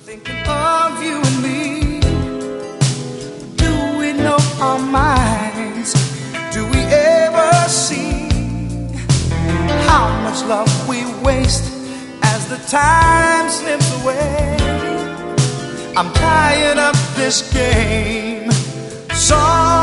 Thinking of you and me, do we know our minds? Do we ever see how much love we waste as the time slips away? I'm tired of this game. So